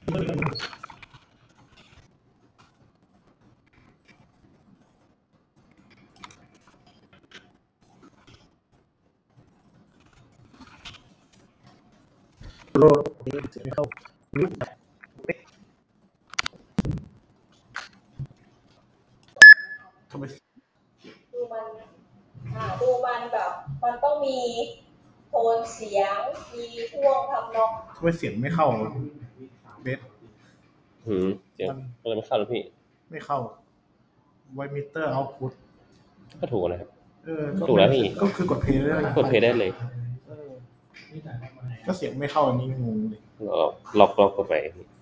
โลเสียงไม่เข้าทำไมดูมันแบบมันต้องมีโทนเสียงมีท่วงทำนองทำไมเสียงไม่เข้าเบสเสียงอะไรไม่เข้าแล้วพี่ไม่เข้าไวมิเตอร์เอาท์พุตก็ถูกนะครับถูกแล้วพี่ก็คือกดเพลย์ได้เลยกดเพลย์ได้เลยก็เสียงไม่เข้าอันนี้งงเลยล็อกกดไป